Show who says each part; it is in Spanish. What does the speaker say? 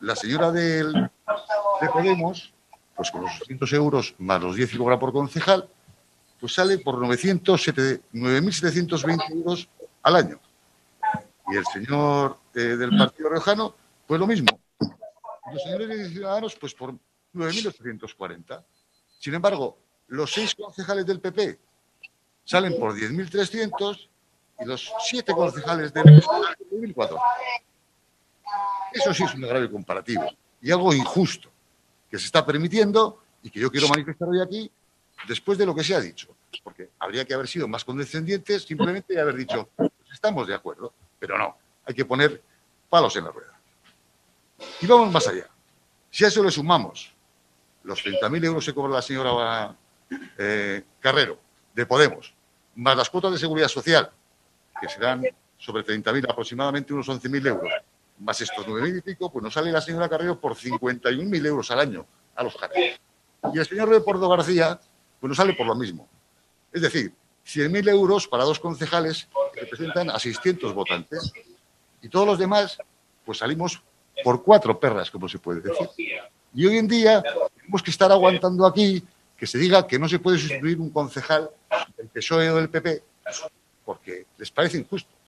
Speaker 1: la señora de Podemos, pues con los 200 euros más los 10 que cobra por concejal, pues sale por 9.720 euros al año. Y el señor del Partido Riojano, pues lo mismo. Y los señores de Ciudadanos, pues por 9.840. Sin embargo, los 6 concejales del PP salen por 10.300 y los 7 concejales del PSOE salen por 10.400. Eso sí es un agravio comparativo y algo injusto que se está permitiendo y que yo quiero manifestar hoy aquí después de lo que se ha dicho. Porque habría que haber sido más condescendientes simplemente y haber dicho, pues estamos de acuerdo, pero no, hay que poner palos en la rueda. Y vamos más allá. Si a eso le sumamos los 30.000 euros que cobra la señora Carrero, de Podemos, más las cuotas de seguridad social, que serán sobre 30.000, aproximadamente unos 11.000 euros, más estos 9.000 y pico, pues nos sale la señora Carrero por 51.000 euros al año a los Carreros. Y el señor Leopoldo García, pues nos sale por lo mismo. Es decir, 100.000 euros para 2 concejales que representan a 600 votantes. Y todos los demás, pues salimos por 4 perras, como se puede decir. Y hoy en día tenemos que estar aguantando aquí que se diga que no se puede sustituir un concejal del PSOE o del PP porque les parece injusto.